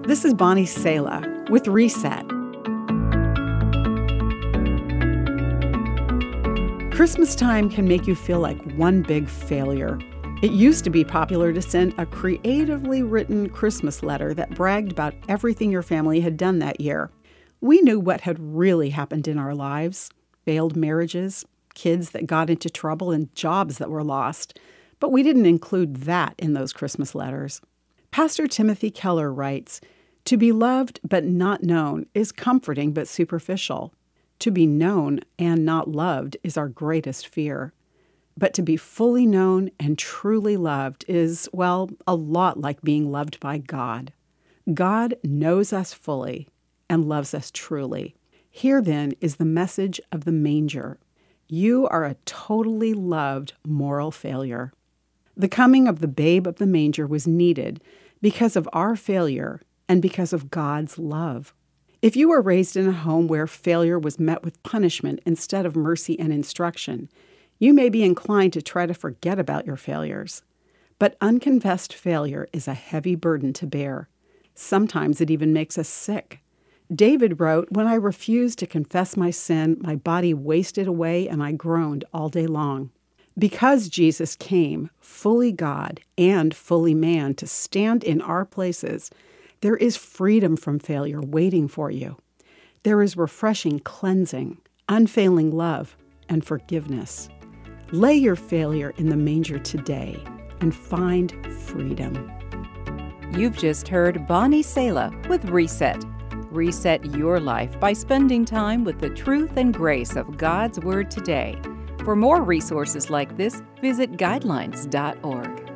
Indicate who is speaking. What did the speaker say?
Speaker 1: This is Bonnie Sala with Reset. Christmas time can make you feel like one big failure. It used to be popular to send a creatively written Christmas letter that bragged about everything your family had done that year. We knew what had really happened in our lives: failed marriages, kids that got into trouble, and jobs that were lost. But we didn't include that in those Christmas letters. Pastor Timothy Keller writes, "To be loved but not known is comforting but superficial. To be known and not loved is our greatest fear. But to be fully known and truly loved is, well, a lot like being loved by God. God knows us fully and loves us truly. Here then is the message of the manger. You are a totally loved moral failure." The coming of the babe of the manger was needed because of our failure and because of God's love. If you were raised in a home where failure was met with punishment instead of mercy and instruction, you may be inclined to try to forget about your failures. But unconfessed failure is a heavy burden to bear. Sometimes it even makes us sick. David wrote, "When I refused to confess my sin, my body wasted away and I groaned all day long." Because Jesus came, fully God and fully man, to stand in our places, there is freedom from failure waiting for you. There is refreshing cleansing, unfailing love, and forgiveness. Lay your failure in the manger today and find freedom.
Speaker 2: You've just heard Bonnie Sala with Reset. Reset your life by spending time with the truth and grace of God's Word today. For more resources like this, visit guidelines.org.